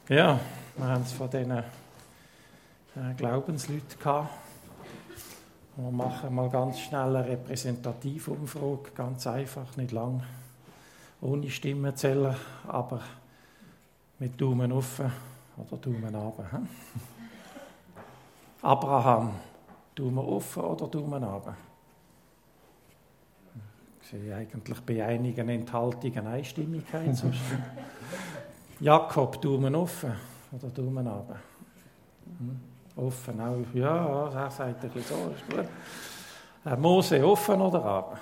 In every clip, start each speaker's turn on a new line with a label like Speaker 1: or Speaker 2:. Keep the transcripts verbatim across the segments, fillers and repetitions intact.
Speaker 1: Ja, wir haben es von diesen äh, Glaubensleuten gehabt. Wir machen mal ganz schnell eine Repräsentativumfrage, ganz einfach, nicht lang, ohne Stimmenzähler, aber mit Daumen offen oder Daumen runter. He? Abraham, Daumen offen oder Daumen runter? Ich sehe eigentlich bei einigen Enthaltungen Einstimmigkeit. Jakob, Daumen offen oder Daumen runter? Hm? Offen auch. Ja, er sagt ein bisschen so, ist gut. Äh, Mose, offen oder runter?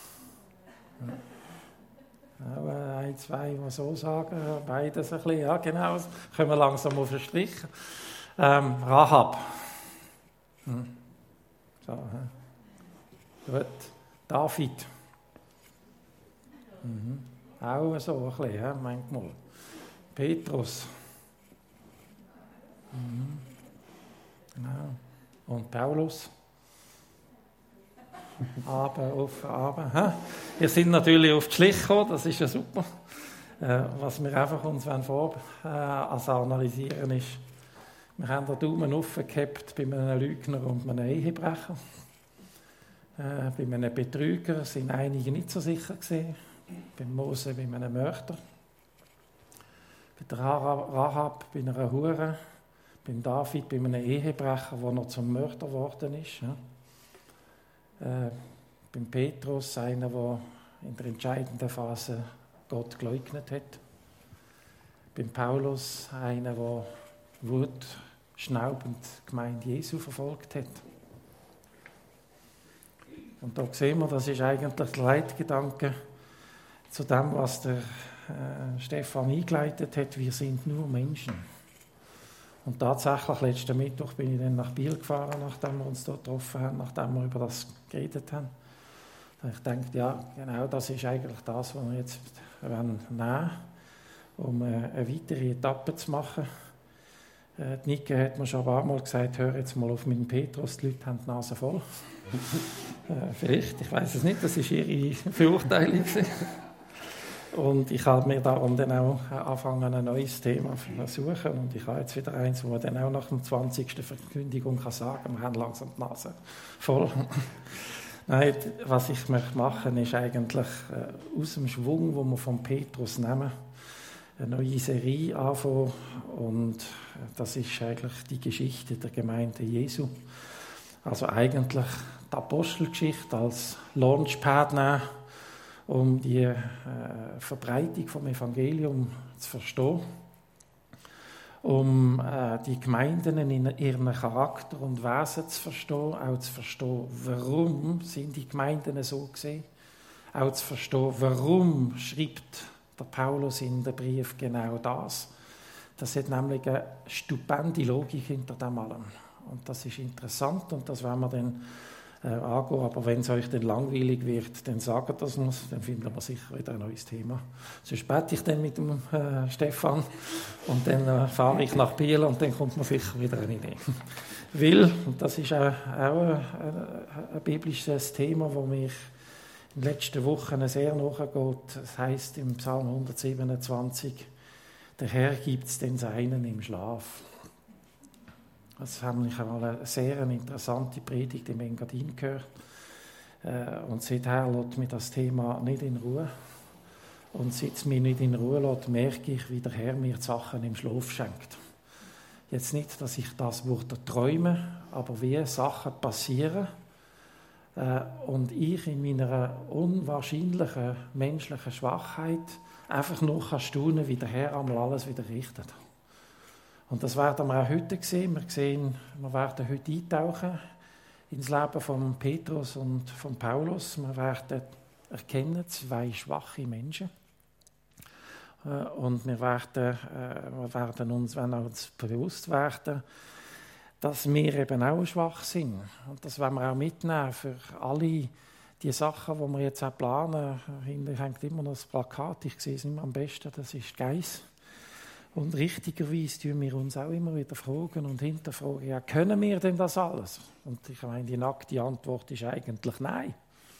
Speaker 1: Ja. Auch äh, ein, zwei, die so sagen, beides ein bisschen. Ja, genau, das können wir langsam auf den Strich. Ähm, Rahab. Hm. So, he? Gut. David. Mhm. Auch so ein bisschen, he? Manchmal. Petrus. Mhm. Genau. Und Paulus. Aber offen, aber. He? Wir sind natürlich auf die Schliche gekommen, das ist ja super. Äh, was wir einfach uns vor äh, also analysieren ist, wir haben den Daumen offen gehabt bei einem Lügner und einem Ehebrecher. Äh, bei einem Betrüger sind einige nicht so sicher gewesen. Beim Mose bei einem Mörder. Bei der Rahab bei einer Hure. Beim David bei einem Ehebrecher, der noch zum Mörder geworden ist. Ja. Äh, beim Petrus, einer, der in der entscheidenden Phase Gott geleugnet hat. Beim Paulus, einer, der wutschnaubend die Gemeinde Jesu verfolgt hat. Und da sehen wir, das ist eigentlich der Leitgedanke zu dem, was der äh, Stefan eingeleitet hat. Wir sind nur Menschen. Und tatsächlich, letzten Mittwoch bin ich dann nach Biel gefahren, nachdem wir uns dort getroffen haben, nachdem wir über das geredet haben. Da ich denke, ja, genau das ist eigentlich das, was wir jetzt nehmen wollen, um eine weitere Etappe zu machen. Äh, die Nike hat mir schon ein paar Mal gesagt, hör jetzt mal auf meinen Petrus, die Leute haben die Nase voll. äh, vielleicht, ich weiß es nicht, das war ihre Verurteilung. Und ich habe mir darum dann auch angefangen, ein neues Thema zu suchen. Und ich habe jetzt wieder eins, wo man dann auch nach der zwanzigsten Verkündigung kann sagen kann, wir haben langsam die Nase voll. Nein, was ich möchte machen, ist eigentlich äh, aus dem Schwung, den wir von Petrus nehmen, eine neue Serie anfangen. Und das ist eigentlich die Geschichte der Gemeinde Jesu. Also eigentlich die Apostelgeschichte als Launchpad nehmen, um die äh, Verbreitung vom Evangelium zu verstehen, um äh, die Gemeinden in ihrem Charakter und Wesen zu verstehen, auch zu verstehen, warum sind die Gemeinden so gesehen, auch zu verstehen, warum schreibt der Paulus in den Brief genau das. Das hat nämlich eine stupende Logik hinter dem allem. Und das ist interessant und das werden wir dann Äh, angehen. Aber wenn es euch dann langweilig wird, dann sagt das uns, dann finden wir sicher wieder ein neues Thema. Sonst bete ich dann mit dem äh, Stefan und dann äh, fahre ich nach Biel und dann kommt mir sicher wieder eine Idee. Weil, und das ist auch, auch ein, ein, ein biblisches Thema, das mich in den letzten Wochen sehr nachgeht. Das heisst im Psalm hundertsiebenundzwanzig, der Herr gibt es den Seinen im Schlaf. Das habe ich einmal eine sehr interessante Predigt im Engadin gehört. Und seither lässt mich das Thema nicht in Ruhe. Und seit es mich nicht in Ruhe lässt, merke ich, wie der Herr mir die Sachen im Schlaf schenkt. Jetzt nicht, dass ich das würde träume, aber wie Sachen passieren und ich in meiner unwahrscheinlichen menschlichen Schwachheit einfach nur staunen kann, wie der Herr einmal alles wieder richtet. Und das werden wir auch heute sehen. Wir sehen, wir werden heute eintauchen ins Leben von Petrus und von Paulus. Wir werden erkennen, zwei schwache Menschen. Und wir werden, wir werden uns, wenn wir uns bewusst werden, dass wir eben auch schwach sind. Und das werden wir auch mitnehmen für alle die Sachen, die wir jetzt auch planen. Hinter hängt immer noch das Plakat, ich sehe es immer am besten, das ist Geiss. Und richtigerweise tun wir uns auch immer wieder fragen und hinterfragen, ja, können wir denn das alles? Und ich meine, die nackte Antwort ist eigentlich nein.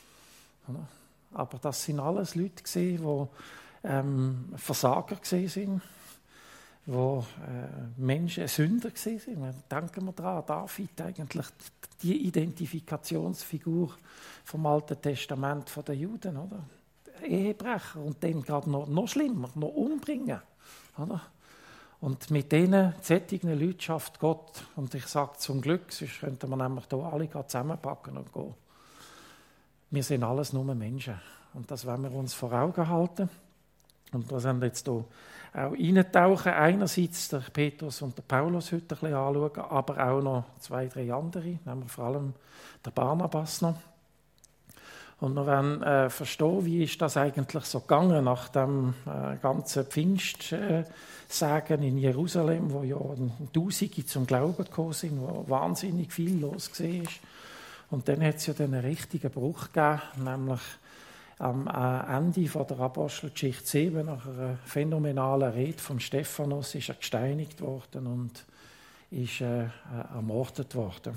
Speaker 1: Aber das sind alles Leute gewesen, die ähm, Versager gewesen sind, wo äh, Menschen Sünder waren. Denken wir daran, David, eigentlich die Identifikationsfigur vom Alten Testament der Juden, oder? Ehebrecher und dann gerade noch, noch schlimmer, noch umbringen, oder? Und mit diesen sättigen Leuten schafft Gott, und ich sage zum Glück, sonst könnten wir nämlich hier alle zusammenpacken und gehen. Wir sind alles nur Menschen und das wollen wir uns vor Augen halten. Und wir werden jetzt hier auch eintauchen. Einerseits der Petrus und der Paulus heute ein bisschen anschauen, aber auch noch zwei, drei andere, nämlich vor allem der Barnabas noch. Und wir werden äh, verstehen, wie ist das eigentlich so gegangen nach dem äh, ganzen Pfingstsagen äh, in Jerusalem, wo ja Tausende zum Glauben gekommen sind, wo wahnsinnig viel los war. Und dann hat es ja dann einen richtigen Bruch gegeben, nämlich am Ende von der Apostelgeschichte sieben, nach einer phänomenalen Rede von Stephanus, ist er gesteinigt worden und ist äh, ermordet worden.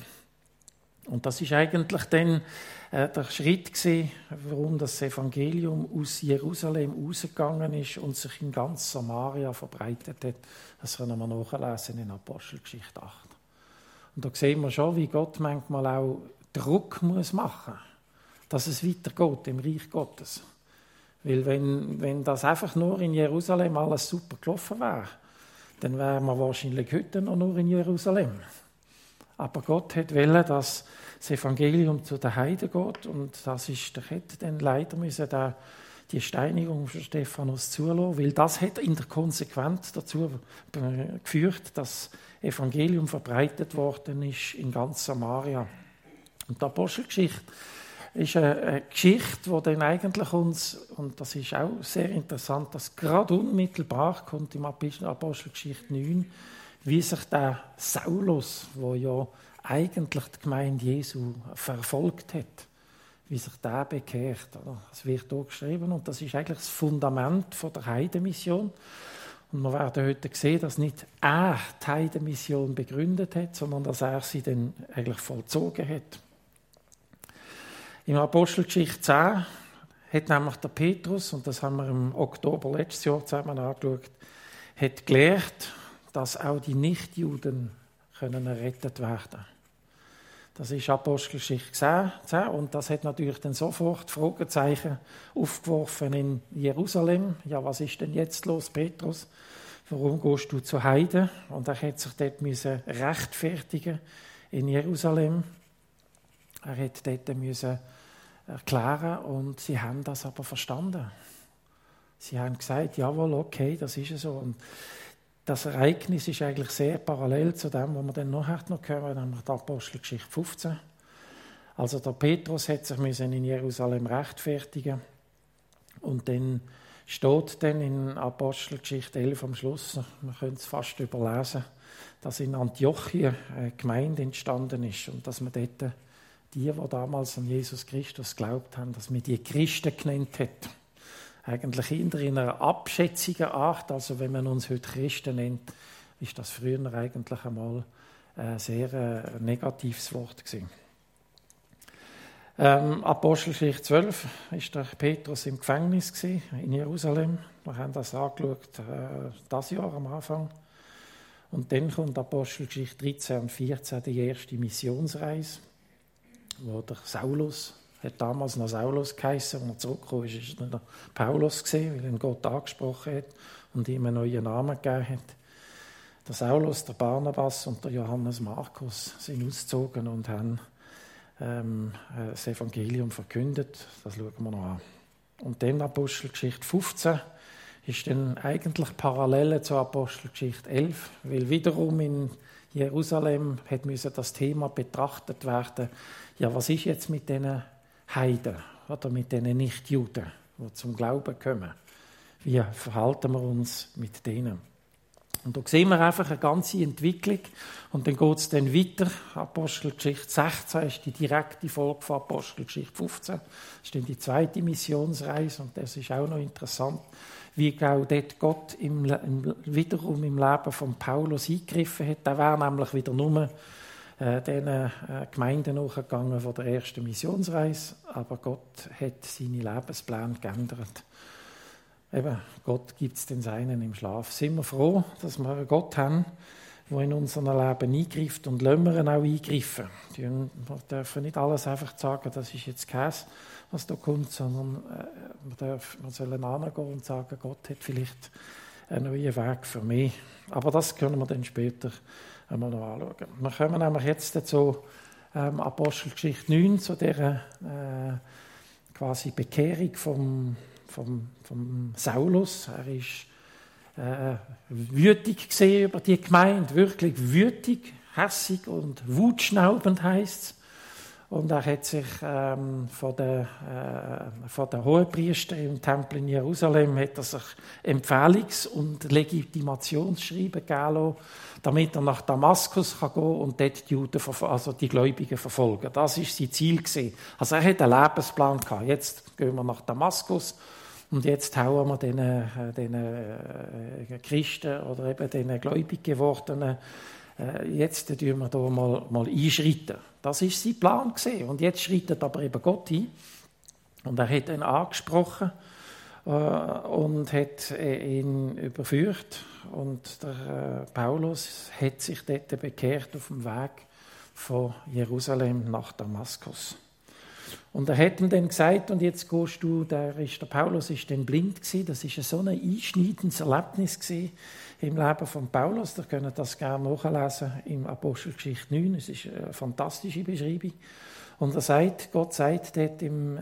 Speaker 1: Und das ist eigentlich dann äh, der Schritt gewesen, warum das Evangelium aus Jerusalem rausgegangen ist und sich in ganz Samaria verbreitet hat. Das können wir nachlesen in Apostelgeschichte acht. Und da sehen wir schon, wie Gott manchmal auch Druck muss machen muss, dass es weitergeht im Reich Gottes. Weil wenn, wenn das einfach nur in Jerusalem alles super gelaufen wäre, dann wären wir wahrscheinlich heute noch nur in Jerusalem. Aber Gott hat wollen, dass das Evangelium zu den Heiden geht und das ist, der hätte dann leider müssen da die Steinigung von Stephanus zulassen, weil das hat in der Konsequenz dazu geführt, dass das Evangelium verbreitet worden ist in ganz Samaria. Und die Apostelgeschichte ist eine Geschichte, die dann eigentlich uns, und das ist auch sehr interessant, dass gerade unmittelbar kommt im Apostelgeschichte neun, wie sich der Saulus, der ja eigentlich die Gemeinde Jesu verfolgt hat, wie sich der bekehrt. Das wird hier geschrieben und das ist eigentlich das Fundament der Heidenmission. Und wir werden heute sehen, dass nicht er die Heidenmission begründet hat, sondern dass er sie dann eigentlich vollzogen hat. In Apostelgeschichte zehn hat nämlich der Petrus, und das haben wir im Oktober letztes Jahr zusammen angeschaut, hat gelehrt, dass auch die Nichtjuden können errettet werden. Das ist Apostelgeschichte zehn und das hat natürlich dann sofort Fragezeichen aufgeworfen in Jerusalem. Ja, was ist denn jetzt los, Petrus? Warum gehst du zu Heiden? Und er hat sich dort müssen rechtfertigen in Jerusalem. Er hat dort müssen erklären und sie haben das aber verstanden. Sie haben gesagt, jawohl, okay, das ist so. Und das Ereignis ist eigentlich sehr parallel zu dem, was wir dann nachher noch hören, nämlich die Apostelgeschichte fünfzehn. Also der Petrus hat sich müssen in Jerusalem rechtfertigen und dann steht dann in Apostelgeschichte elf am Schluss, man könnte es fast überlesen, dass in Antiochien eine Gemeinde entstanden ist und dass man dort die, die damals an Jesus Christus geglaubt haben, dass man die Christen genannt hat. Eigentlich eher in einer abschätzigen Art, also wenn man uns heute Christen nennt, ist das früher eigentlich einmal ein sehr äh, negatives Wort gewesen. Ähm, Apostelgeschichte zwölf ist der Petrus im Gefängnis gewesen, in Jerusalem. Wir haben das angeschaut, äh, das Jahr am Anfang. Und dann kommt Apostelgeschichte dreizehn und vierzehn die erste Missionsreise, wo der Saulus, hat damals noch Saulus geheißen, als er zurückgekommen ist, ist er der Paulus gewesen, weil ihn Gott angesprochen hat und ihm einen neuen Namen gegeben hat. Der Saulus, der Barnabas und der Johannes Markus sind ausgezogen und haben ähm, das Evangelium verkündet. Das schauen wir noch an. Und dann Apostelgeschichte fünfzehn ist dann eigentlich parallel zur Apostelgeschichte elf, weil wiederum in Jerusalem hat müssen das Thema betrachtet werden. Ja, was ist jetzt mit diesen Heiden oder mit diesen Nichtjuden, die zum Glauben kommen? Wie verhalten wir uns mit denen? Und da sehen wir einfach eine ganze Entwicklung. Und dann geht es dann weiter. Apostelgeschichte sechzehn ist die direkte Folge von Apostelgeschichte fünfzehn. Das ist dann die zweite Missionsreise. Und das ist auch noch interessant, wie auch dort Gott im, im, wiederum im Leben von Paulus eingegriffen hat. Der wäre nämlich wieder nur äh, den äh, Gemeinden nachgegangen von der ersten Missionsreise. Aber Gott hat seine Lebenspläne geändert. eben, Gott gibt es den Seinen im Schlaf. Sind wir froh, dass wir einen Gott haben, der in unser Leben eingreift und lassen wir ihn auch eingreifen. Wir dürfen nicht alles einfach sagen, das ist jetzt Käse, was da kommt, sondern wir, dürfen, wir sollen hingehen und sagen, Gott hat vielleicht einen neuen Weg für mich. Aber das können wir dann später einmal noch anschauen. Wir kommen nämlich jetzt dazu, ähm, Apostelgeschichte neun, zu dieser äh, quasi Bekehrung vom, vom, vom Saulus. Er ist äh, wütig gesehen über die Gemeinde, wirklich wütig, hässig und wutschnaubend heisst es. Und er hat sich ähm, von den äh, von der Hohenpriester im Tempel in Jerusalem hat er sich Empfehlungs- und Legitimationsschreiben gegeben lassen, damit er nach Damaskus kann gehen und dort die Juden, also die Gläubigen verfolgen. Das war sein Ziel gewesen. Also er hat einen Lebensplan gehabt. Jetzt gehen wir nach Damaskus und jetzt hauen wir den, äh, den äh, Christen oder eben den gläubig gewordenen, äh, jetzt tun wir da mal, mal einschreiten. Das war sein Plan gewesen. Und jetzt schreitet aber eben Gott ein. Und er hat ihn angesprochen äh, und hat ihn überführt. Und der äh, Paulus hat sich dort bekehrt auf dem Weg von Jerusalem nach Damaskus. Und er hat ihm dann gesagt, und jetzt gehst du, der, ist, der Paulus ist dann blind gewesen. Das war so ein einschneidendes Erlebnis gewesen im Leben von Paulus. Ihr könnt das gerne nachlesen im Apostelgeschichte neun. Es ist eine fantastische Beschreibung. Und er sagt, Gott sagt dort im,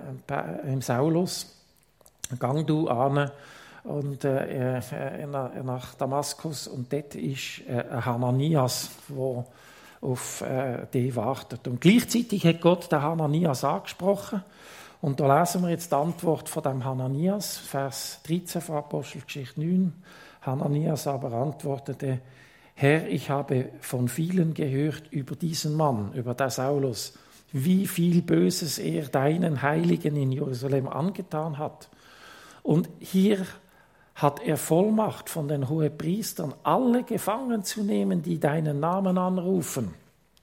Speaker 1: äh, im Saulus, gang du an und äh, äh, nach Damaskus. Und dort ist äh, Hananias, der auf äh, die wartet. Und gleichzeitig hat Gott den Hananias angesprochen. Und da lesen wir jetzt die Antwort von dem Hananias, Vers dreizehn von Apostelgeschichte neun. Hananias aber antwortete, Herr, ich habe von vielen gehört über diesen Mann, über den Saulus, wie viel Böses er deinen Heiligen in Jerusalem angetan hat. Und hier hat er Vollmacht von den Hohenpriestern, alle gefangen zu nehmen, die deinen Namen anrufen.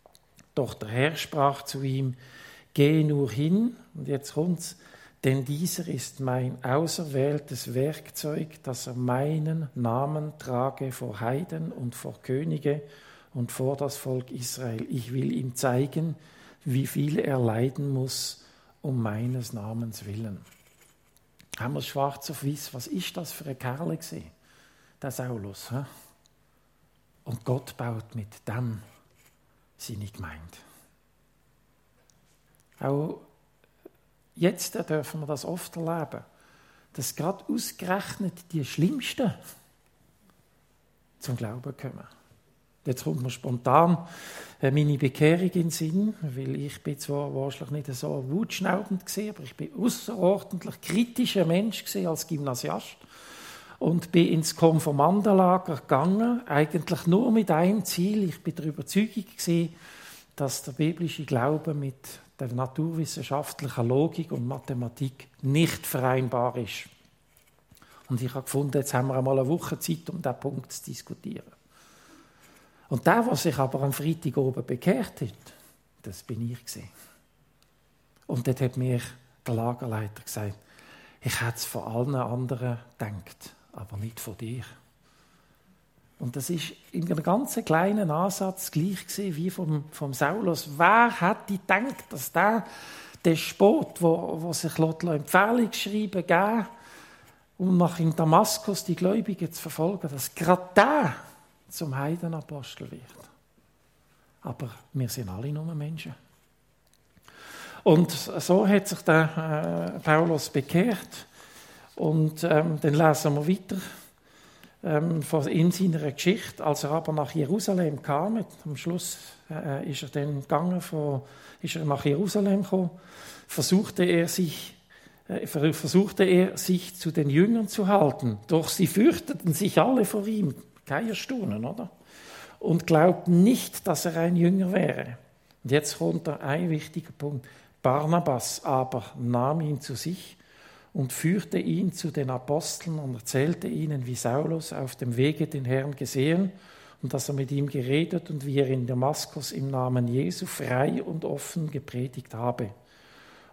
Speaker 1: Doch der Herr sprach zu ihm, geh nur hin, und jetzt kommt's, denn dieser ist mein auserwähltes Werkzeug, dass er meinen Namen trage vor Heiden und vor Könige und vor das Volk Israel. Ich will ihm zeigen, wie viel er leiden muss, um meines Namens willen. Haben wir schwarz auf weiß, was ist das für ein Kerl gewesen, der Saulus? He? Und Gott baut mit dem seine Gemeinde. Auch jetzt dürfen wir das oft erleben, dass gerade ausgerechnet die Schlimmsten zum Glauben kommen. Jetzt kommt mir spontan meine Bekehrung in den Sinn, weil ich bin zwar wahrscheinlich nicht so wutschnaubend gewesen, aber ich bin außerordentlich kritischer Mensch gewesen als Gymnasiast und bin ins Konformantenlager gegangen, eigentlich nur mit einem Ziel. Ich bin der Überzeugung gewesen, dass der biblische Glaube mit der naturwissenschaftlichen Logik und Mathematik nicht vereinbar ist. Und ich habe gefunden, jetzt haben wir einmal eine Woche Zeit, um diesen Punkt zu diskutieren. Und der, der sich aber am Freitag oben bekehrt hat, das bin ich gewesen. Und dort hat mir der Lagerleiter gesagt, ich hätte es von allen anderen gedacht, aber nicht von dir. Und das ist in einem ganz kleinen Ansatz gleich gewesen wie vom, vom Saulus. Wer hätte gedacht, dass der Despot, wo, wo sich Empfehlungsschreiben geben, um nach in Damaskus die Gläubigen zu verfolgen, dass gerade der zum Heidenapostel wird. Aber wir sind alle nur Menschen. Und so hat sich der äh, Paulus bekehrt. Und ähm, dann lesen wir weiter ähm, in seiner Geschichte. Als er aber nach Jerusalem kam, am Schluss äh, ist er dann gegangen, von, ist er nach Jerusalem gekommen, versuchte er sich äh, versuchte er sich zu den Jüngern zu halten. Doch sie fürchteten sich alle vor ihm. Kein Erstaunen, oder? Und glaubten nicht, dass er ein Jünger wäre. Und jetzt kommt da ein wichtiger Punkt. Barnabas aber nahm ihn zu sich und führte ihn zu den Aposteln und erzählte ihnen, wie Saulus auf dem Wege den Herrn gesehen und dass er mit ihm geredet und wie er in Damaskus im Namen Jesu frei und offen gepredigt habe.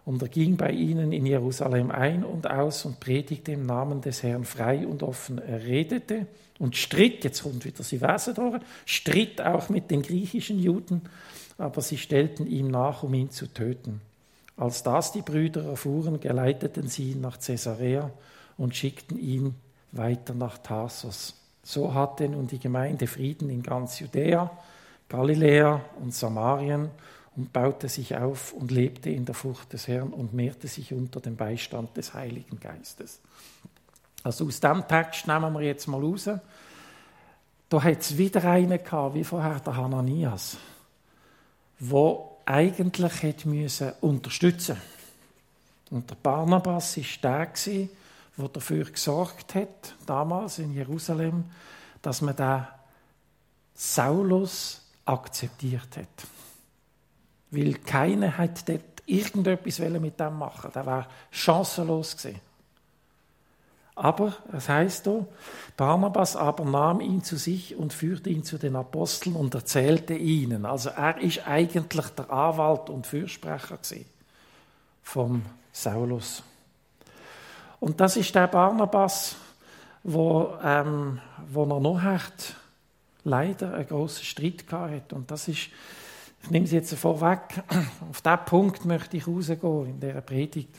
Speaker 1: Und er ging bei ihnen in Jerusalem ein und aus und predigte im Namen des Herrn frei und offen. Er redete und stritt, jetzt kommt wieder sie Verse durch, stritt auch mit den griechischen Juden, aber sie stellten ihm nach, um ihn zu töten. Als das die Brüder erfuhren, geleiteten sie ihn nach Caesarea und schickten ihn weiter nach Tarsus. So hatte nun die Gemeinde Frieden in ganz Judäa, Galiläa und Samarien und baute sich auf und lebte in der Furcht des Herrn und mehrte sich unter dem Beistand des Heiligen Geistes. Also aus diesem Text nehmen wir jetzt mal raus. Da hat es wieder einen gehabt, wie vorher der Hananias, der eigentlich hätte müssen unterstützen. Und der Barnabas war der, der dafür gesorgt hat, damals in Jerusalem, dass man den Saulus akzeptiert hat. Weil keiner hat dort irgendetwas mit dem machen. Der war chancenlos gewesen. Aber, es heisst hier, Barnabas aber nahm ihn zu sich und führte ihn zu den Aposteln und erzählte ihnen. Also er ist eigentlich der Anwalt und Fürsprecher gewesen vom Saulus. Und das ist der Barnabas, wo, ähm, wo er noch hat, leider einen grossen Streit gehabt hat. Und das ist, ich nehme es jetzt vorweg, auf diesen Punkt möchte ich rausgehen in dieser Predigt.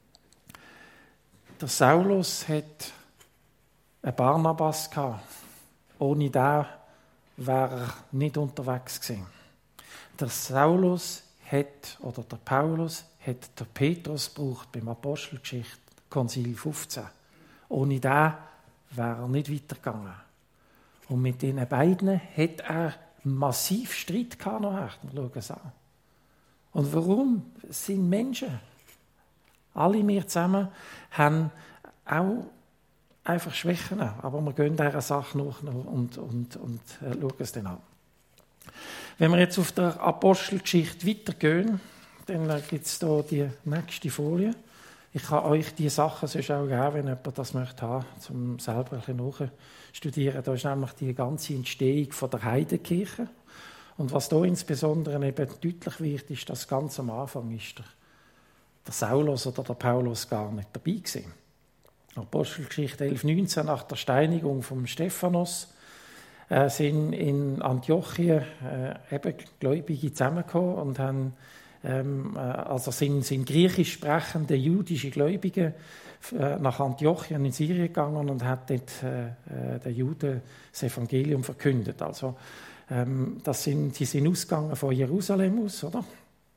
Speaker 1: Der Saulus hat einen Barnabas gehabt. Ohne den wäre er nicht unterwegs gewesen. Der Saulus hat, oder der Paulus, hat der Petrus gebraucht beim Apostelgeschichte, Konzil fünfzehn. Ohne den wäre er nicht weitergegangen. Und mit diesen beiden hat er massiv Streit gehabt nachher. Wir schauen es an. Und warum? Es sind Menschen. Alle wir zusammen haben auch einfach Schwächen, aber wir gehen dieser Sache nach und, und, und äh, schauen es dann an. Wenn wir jetzt auf der Apostelgeschichte weitergehen, dann äh, gibt es hier die nächste Folie. Ich kann euch diese Sachen sonst auch geben, wenn jemand das möchte haben, um selber ein bisschen nachzustudieren. Da ist nämlich die ganze Entstehung von der Heidenkirche. Und was da insbesondere eben deutlich wird, ist, dass ganz am Anfang ist der der Saulus oder der Paulus gar nicht dabei gewesen. Apostelgeschichte elf neunzehn, nach der Steinigung von Stephanus, äh, sind in Antiochien äh, eben Gläubige zusammengekommen und haben, ähm, äh, also sind, sind griechisch sprechende jüdische Gläubige äh, nach Antiochien in Syrien gegangen und hat dort äh, den Juden das Evangelium verkündet. Also ähm, das sind, sie sind ausgegangen von Jerusalem aus, oder?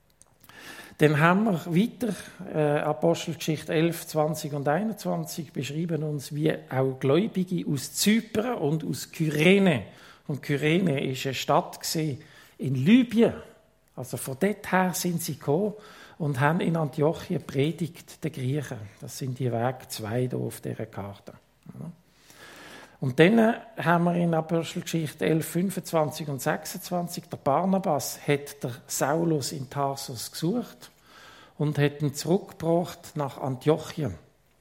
Speaker 1: Dann haben wir weiter, äh, Apostelgeschichte elf, zwanzig und einundzwanzig, beschrieben uns, wie auch Gläubige aus Zypern und aus Kyrene. Und Kyrene war eine Stadt in Libyen. Also von dort her sind sie gekommen und haben in Antiochien predigt den Griechen. Das sind die Weg zwei hier auf dieser Karte. Und dann haben wir in Apostelgeschichte elf, fünfundzwanzig und sechsundzwanzig, der Barnabas hat der Saulus in Tarsus gesucht und hat ihn zurückgebracht nach Antiochien.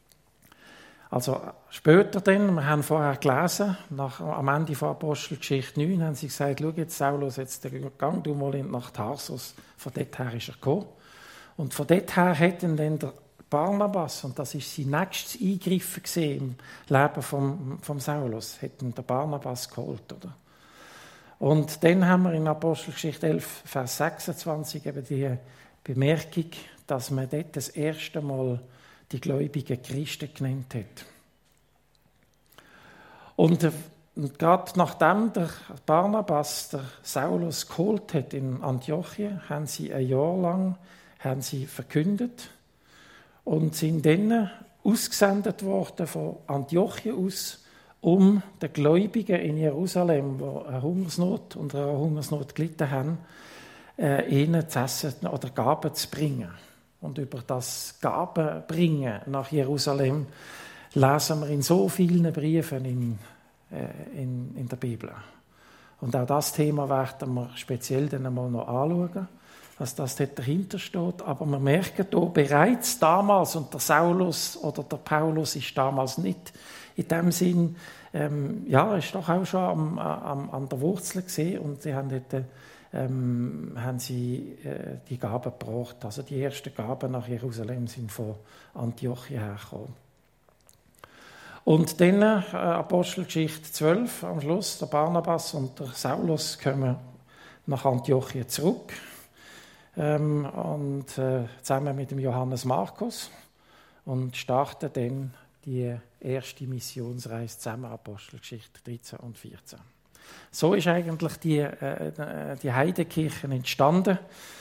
Speaker 1: Also später dann, wir haben vorher gelesen, nach, am Ende von Apostelgeschichte neun, haben sie gesagt, schau jetzt Saulus, jetzt gang du mal nach Tarsus. Von dort her ist er gekommen. Und von dort her hat ihn dann der Barnabas, und das ist sein nächstes Eingreifen im Leben vom, vom Saulus, hat ihn der Barnabas geholt, oder? Und dann haben wir in Apostelgeschichte elf, Vers sechsundzwanzig eben die Bemerkung, dass man dort das erste Mal die gläubigen Christen genannt hat. Und, und gerade nachdem der Barnabas der Saulus geholt hat in Antiochien, haben sie ein Jahr lang haben sie verkündet und sind dann ausgesendet worden von Antiochien aus, um den Gläubigen in Jerusalem, die eine Hungersnot und eine Hungersnot gelitten haben, äh, ihnen zu essen oder Gaben zu bringen. Und über das Gabenbringen nach Jerusalem lesen wir in so vielen Briefen in, äh, in, in der Bibel. Und auch das Thema werden wir speziell dann einmal noch anschauen, was das dort dahinter steht. Aber wir merken hier bereits damals, und der Saulus oder der Paulus ist damals nicht in dem Sinn, ähm, ja, ist doch auch schon am, am, an der Wurzel gesehen und sie haben dort ähm, haben sie äh, die Gaben gebracht. Also die ersten Gaben nach Jerusalem sind von Antiochia hergekommen. Und dann äh, Apostelgeschichte zwölf am Schluss, der Barnabas und der Saulus kommen nach Antiochia zurück ähm, und äh, zusammen mit dem Johannes Markus und starten dann die erste Missionsreise zusammen, Apostelgeschichte dreizehn und vierzehn. So ist eigentlich die, äh, die Heidekirche entstanden.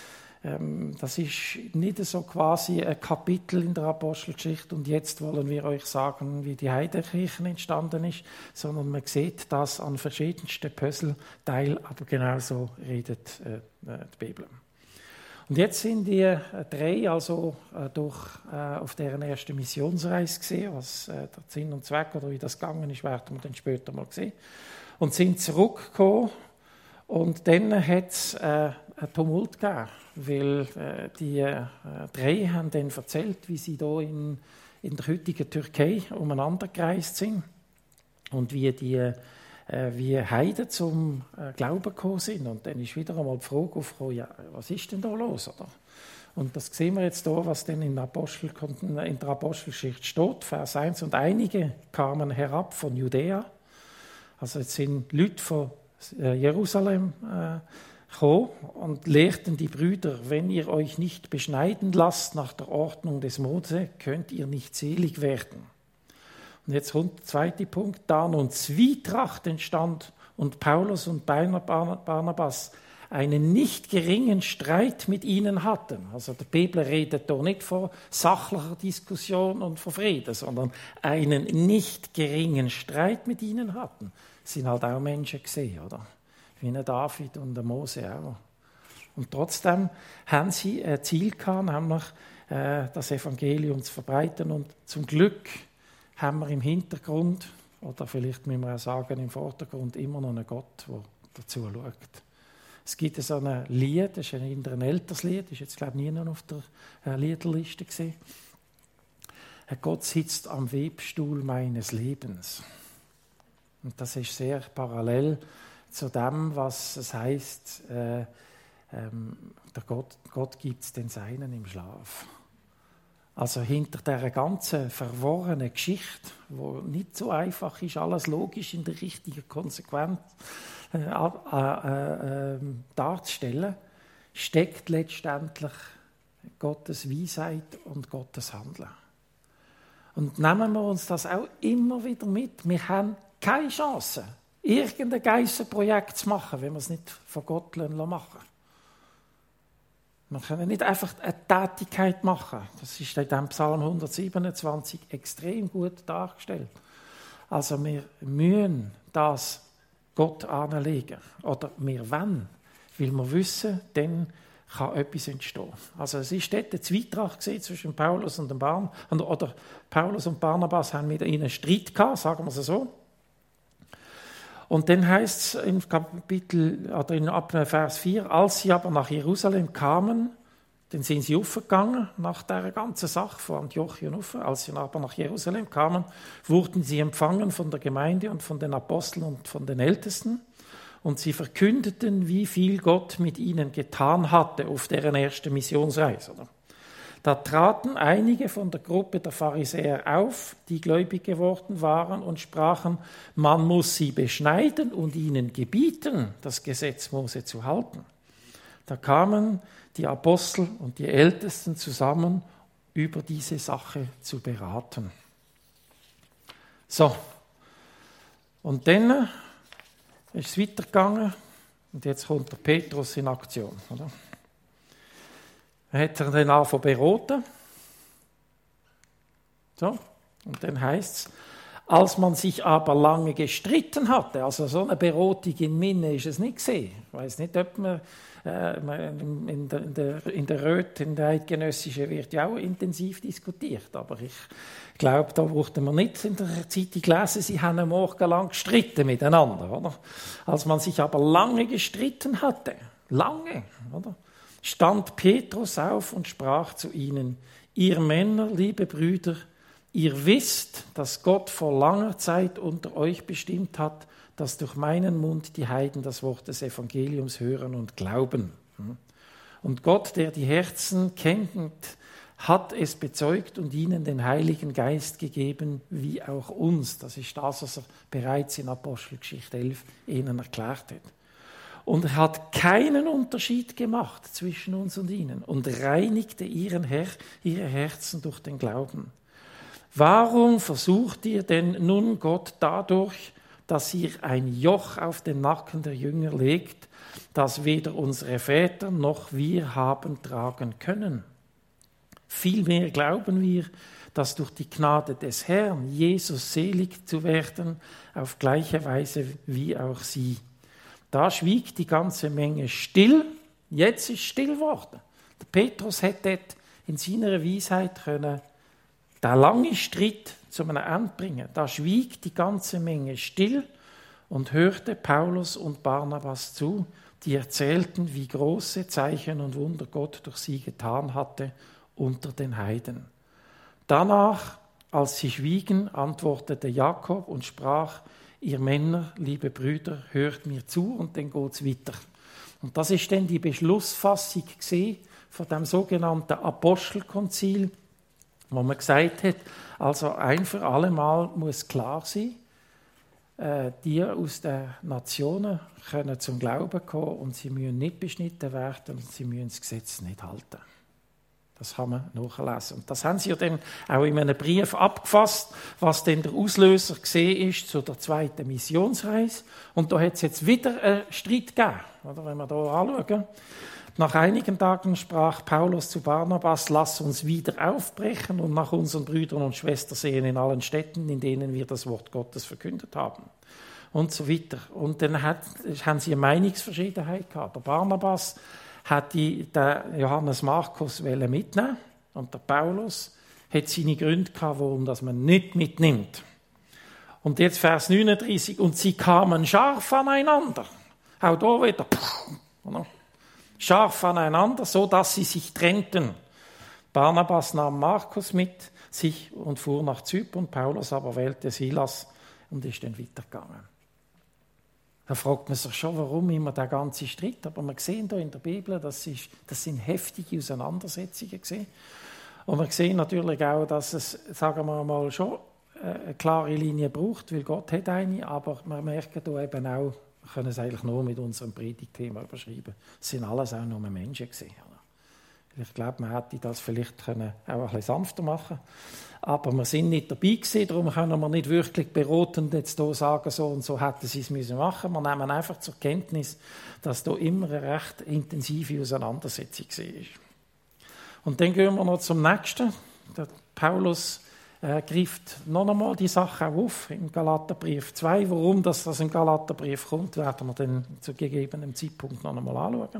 Speaker 1: Ähm, das ist nicht so quasi ein Kapitel in der Apostelgeschichte und jetzt wollen wir euch sagen, wie die Heidekirche entstanden ist, sondern man sieht das an verschiedensten Puzzleteilen, aber genauso redet äh, die Bibel. Und jetzt sind die äh, drei also äh, durch, äh, auf deren erste Missionsreise gesehen, was äh, der Sinn und Zweck oder wie das gegangen ist, werden wir dann später mal sehen. Und sind zurückgekommen und dann hat es äh, einen Tumult gegeben, weil äh, die äh, drei haben dann erzählt, wie sie hier in, in der heutigen Türkei umeinander gereist sind und wie die äh, wie Heiden zum äh, Glauben gekommen sind. Und dann ist wieder einmal die Frage aufgekommen, ja, was ist denn da los? Oder? Und das sehen wir jetzt hier, was denn in der, Apostel, in der Apostelgeschichte steht, Vers eins. Und einige kamen herab von Judäa. Also jetzt sind Leute von Jerusalem äh, gekommen und lehrten die Brüder, wenn ihr euch nicht beschneiden lasst nach der Ordnung des Mose, könnt ihr nicht selig werden. Und jetzt kommt der zweite Punkt, da nun Zwietracht entstand und Paulus und Barnabas einen nicht geringen Streit mit ihnen hatten. Also der Bibel redet hier nicht von sachlicher Diskussion und von Frieden, sondern einen nicht geringen Streit mit ihnen hatten. Das sind halt auch Menschen gesehen, oder? Wie ein David und ein Mose auch. Und trotzdem haben sie ein Ziel gehabt, nämlich äh, das Evangelium zu verbreiten. Und zum Glück haben wir im Hintergrund, oder vielleicht müssen wir auch sagen, im Vordergrund immer noch einen Gott, der dazu schaut. Es gibt so ein Lied, das ist ein, ein älteres Lied, das ist jetzt, glaube ich, niemand auf der Liederliste gesehen. Gott sitzt am Webstuhl meines Lebens. Und das ist sehr parallel zu dem, was es heisst, äh, ähm, der Gott, Gott gibt es den Seinen im Schlaf. Also hinter dieser ganzen verworrenen Geschichte, wo nicht so einfach ist, alles logisch in der richtigen Konsequenz äh, äh, äh, darzustellen, steckt letztendlich Gottes Weisheit und Gottes Handeln. Und nehmen wir uns das auch immer wieder mit. Wir haben keine Chance, irgendein Geissenprojekt zu machen, wenn wir es nicht von Gott machen lassen. Wir können nicht einfach eine Tätigkeit machen. Das ist in dem Psalm hundertsiebenundzwanzig extrem gut dargestellt. Also wir müssen das Gott anlegen. Oder wir wollen, weil wir wissen, dann kann etwas entstehen. Also es ist dort eine Zwietracht zwischen Paulus und dem Barn, oder Paulus und Barnabas haben mit ihnen Streit gehabt, sagen wir es so. Und dann heißt es im Kapitel, oder in ab Vers vier, als sie aber nach Jerusalem kamen, dann sind sie aufgegangen nach der ganzen Sache von Antiochien auf. Als sie aber nach Jerusalem kamen, wurden sie empfangen von der Gemeinde und von den Aposteln und von den Ältesten. Und sie verkündeten, wie viel Gott mit ihnen getan hatte auf deren ersten Missionsreise. Da traten einige von der Gruppe der Pharisäer auf, die gläubig geworden waren, und sprachen, man muss sie beschneiden und ihnen gebieten, das Gesetz Mose zu halten. Da kamen die Apostel und die Ältesten zusammen, über diese Sache zu beraten. So, und dann ist es weitergegangen und jetzt kommt der Petrus in Aktion, oder? Er hat er dann angefangen zu beraten. So, und dann heißt es, als man sich aber lange gestritten hatte, also so eine Beratung in Minne ist es nicht gesehen. Ich weiß nicht, ob man, äh, man in, der, in, der, in der Röth, in der Eidgenössischen, wird ja auch intensiv diskutiert, aber ich glaube, da brauchte man nicht in der Zeitung lesen, sie haben am Morgen lang gestritten miteinander, oder? Als man sich aber lange gestritten hatte, lange, oder? Stand Petrus auf und sprach zu ihnen, ihr Männer, liebe Brüder, Ihr wisst, dass Gott vor langer Zeit unter euch bestimmt hat, dass durch meinen Mund die Heiden das Wort des Evangeliums hören und glauben. Und Gott, der die Herzen kennt, hat es bezeugt und ihnen den Heiligen Geist gegeben, wie auch uns. Das ist das, was er bereits in Apostelgeschichte elf ihnen erklärt hat. Und er hat keinen Unterschied gemacht zwischen uns und ihnen und reinigte ihren Her- ihre Herzen durch den Glauben. Warum versucht ihr denn nun Gott dadurch, dass ihr ein Joch auf den Nacken der Jünger legt, das weder unsere Väter noch wir haben tragen können? Vielmehr glauben wir, dass durch die Gnade des Herrn, Jesus selig zu werden, auf gleiche Weise wie auch sie. Da schwieg die ganze Menge still, jetzt ist still geworden. Der Petrus hätte in seiner Weisheit können den langen Streit zu einem Ende bringen. Da schwieg die ganze Menge still und hörte Paulus und Barnabas zu, die erzählten, wie große Zeichen und Wunder Gott durch sie getan hatte unter den Heiden. Danach, als sie schwiegen, antwortete Jakob und sprach: Ihr Männer, liebe Brüder, hört mir zu, und dann geht es weiter. Und das ist dann die Beschlussfassung von dem sogenannten Apostelkonzil, wo man gesagt hat, also ein für alle Mal muss klar sein, äh, die aus den Nationen können zum Glauben kommen und sie müssen nicht beschnitten werden und sie müssen das Gesetz nicht halten. Das kann man nachlesen. Und das haben sie ja dann auch in einem Brief abgefasst, was denn der Auslöser gesehen ist zu der zweiten Missionsreise. Und da hat es jetzt wieder einen Streit gegeben, oder, wenn wir hier anschauen. Nach einigen Tagen sprach Paulus zu Barnabas: Lass uns wieder aufbrechen und nach unseren Brüdern und Schwestern sehen in allen Städten, in denen wir das Wort Gottes verkündet haben. Und so weiter. Und dann hat, haben sie eine Meinungsverschiedenheit gehabt. Der Barnabas hat die, den Johannes Markus mitnehmen und der Paulus hat seine Gründe gehabt, warum das man nicht mitnimmt. Und jetzt Vers neununddreißig: Und sie kamen scharf aneinander. Auch da wieder. Oder? Scharf aneinander, so dass sie sich trennten. Barnabas nahm Markus mit sich und fuhr nach Zypern. Paulus aber wählte Silas und ist dann weitergegangen. Da fragt man sich schon, warum immer der ganze Streit. Aber wir sehen hier in der Bibel, das, ist, das sind heftige Auseinandersetzungen gewesen. Und wir sehen natürlich auch, dass es, sagen wir mal, schon eine klare Linie braucht, weil Gott hat eine. Aber wir merken hier eben auch, wir können es eigentlich nur mit unserem Predigtthema überschreiben. Es sind alles auch nur Menschen gewesen. Ich glaube, man hätte das vielleicht können auch ein bisschen sanfter machen können. Aber wir sind nicht dabei gewesen, darum können wir nicht wirklich beratend jetzt hier sagen, so und so hätten sie es müssen machen. Wir nehmen einfach zur Kenntnis, dass da immer eine recht intensive Auseinandersetzung war. Und dann gehen wir noch zum nächsten. Der Paulus äh, greift noch einmal die Sache auf im Galaterbrief zwei. Warum das, das im Galaterbrief kommt, werden wir dann zu gegebenem Zeitpunkt noch einmal anschauen.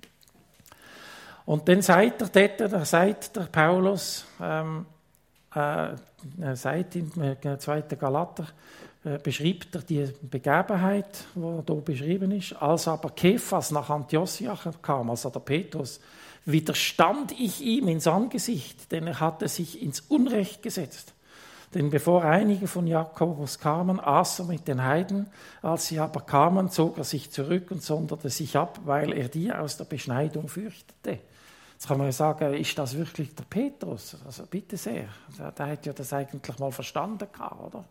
Speaker 1: Und dann sagt er dort, da sagt der Paulus, ähm, äh, sagt im zweiten Galater, äh, beschreibt er die Begebenheit, die hier beschrieben ist. Als aber Kephas nach Antiochia kam, also der Petrus, widerstand ich ihm ins Angesicht, denn er hatte sich ins Unrecht gesetzt. Denn bevor einige von Jakobus kamen, aß er mit den Heiden. Als sie aber kamen, zog er sich zurück und sonderte sich ab, weil er die aus der Beschneidung fürchtete. Jetzt kann man ja sagen, ist das wirklich der Petrus? Also bitte sehr, der, der hat ja das eigentlich mal verstanden gehabt, oder?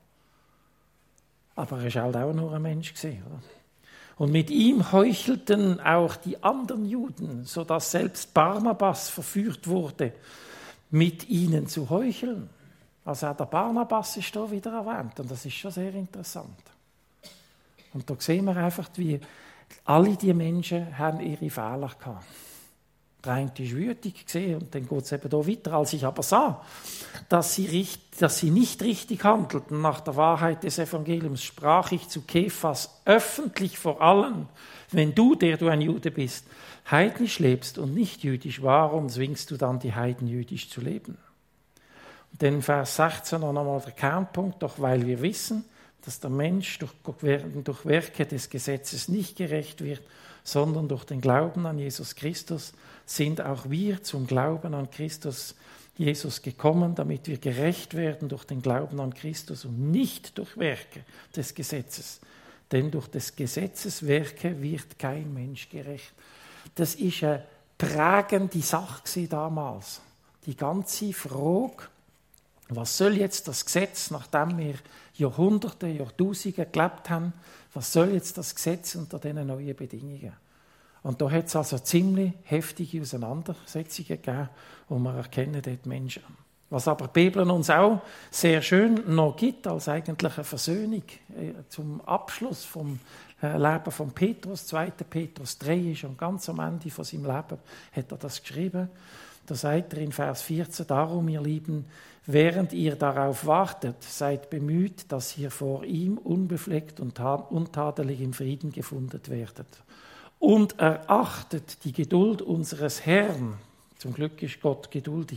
Speaker 1: Aber er war halt auch nur ein Mensch gewesen, oder? Und mit ihm heuchelten auch die anderen Juden, sodass selbst Barnabas verführt wurde, mit ihnen zu heucheln. Also auch der Barnabas ist da wieder erwähnt und das ist schon sehr interessant. Und da sehen wir einfach, wie alle die Menschen haben ihre Fehler gehabt. Der eine ist wütig gesehen und dann geht es eben da weiter. Als ich aber sah, dass sie, richt, dass sie nicht richtig handelten nach der Wahrheit des Evangeliums, sprach ich zu Kephas öffentlich vor allen: Wenn du, der du ein Jude bist, heidnisch lebst und nicht jüdisch, warum zwingst du dann die Heiden jüdisch zu leben? Und dann Vers sechzehn noch einmal der Kernpunkt: Doch weil wir wissen, dass der Mensch durch, durch Werke des Gesetzes nicht gerecht wird, sondern durch den Glauben an Jesus Christus, sind auch wir zum Glauben an Christus Jesus gekommen, damit wir gerecht werden durch den Glauben an Christus und nicht durch Werke des Gesetzes. Denn durch des Gesetzes Werke wird kein Mensch gerecht. Das ist eine prägende Sache damals. Die ganze Frage, was soll jetzt das Gesetz, nachdem wir Jahrhunderte, Jahrtausende gelebt haben, was soll jetzt das Gesetz unter diesen neuen Bedingungen? Und da hat es also ziemlich heftige Auseinandersetzungen gegeben und wir erkennen dort Menschen an. Was aber die Bibel uns auch sehr schön noch gibt, als eigentlich eine Versöhnung äh, zum Abschluss vom äh, Leben von Petrus, zweiter Petrus drei ist und ganz am Ende von seinem Leben hat er das geschrieben. Da sagt er in Vers vierzehn, darum, ihr Lieben, während ihr darauf wartet, seid bemüht, dass ihr vor ihm unbefleckt und untadelig im Frieden gefunden werdet. Und erachtet die Geduld unseres Herrn, zum Glück ist Gott geduldig,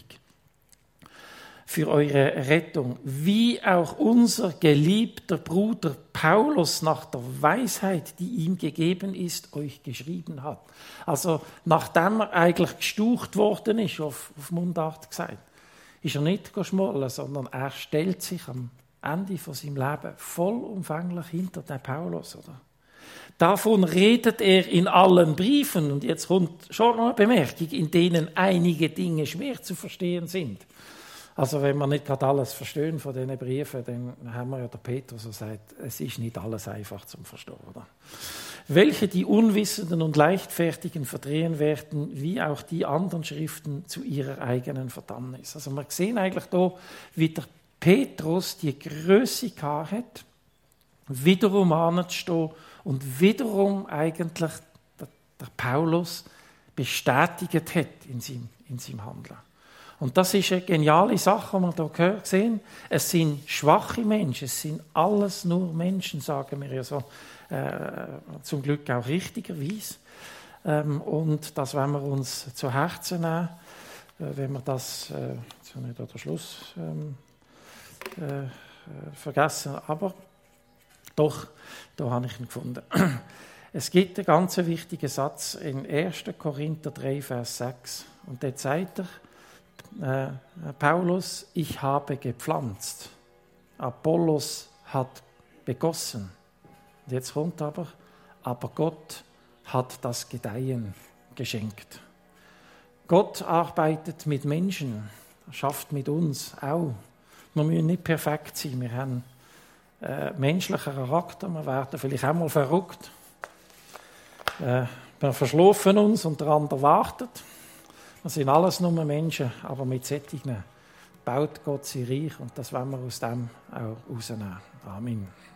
Speaker 1: für eure Rettung, wie auch unser geliebter Bruder Paulus nach der Weisheit, die ihm gegeben ist, euch geschrieben hat. Also nachdem er eigentlich gestucht worden ist, auf, auf Mundart gesagt, ist er nicht geschmollen, sondern er stellt sich am Ende von seinem Leben vollumfänglich hinter den Paulus, oder? Davon redet er in allen Briefen, und jetzt kommt schon noch eine Bemerkung, in denen einige Dinge schwer zu verstehen sind. Also wenn wir nicht gerade alles verstehen von diesen Briefen, dann haben wir ja der Petrus, der sagt, es ist nicht alles einfach zum Verstehen, oder? Welche die Unwissenden und Leichtfertigen verdrehen werden, wie auch die anderen Schriften zu ihrer eigenen Verdammnis. Also wir sehen eigentlich hier, wie der Petrus die Grösse gehabt hat, wiederum anzustehen und wiederum eigentlich der, der Paulus bestätigt hat in seinem, in seinem Handeln. Und das ist eine geniale Sache, die wir hier sehen. Es sind schwache Menschen, es sind alles nur Menschen, sagen wir ja so, äh, zum Glück auch richtigerweise. Ähm, und das wollen wir uns zu Herzen nehmen, äh, wenn wir das, äh, jetzt habe ich da den Schluss ähm, äh, vergessen, aber doch, da habe ich ihn gefunden. Es gibt einen ganz wichtigen Satz in erster Korinther drei, Vers sechs. Und dort sagt er, äh, Paulus, ich habe gepflanzt, Apollos hat begossen. Und jetzt kommt aber, aber Gott hat das Gedeihen geschenkt. Gott arbeitet mit Menschen, schafft mit uns auch. Wir müssen nicht perfekt sein, wir haben äh, menschlichen Charakter, wir werden vielleicht auch mal verrückt. Äh, wir verschlafen uns und der andere wartet. Wir sind alles nur Menschen, aber mit Sättigen baut Gott sein Reich und das wollen wir aus dem auch rausnehmen. Amen.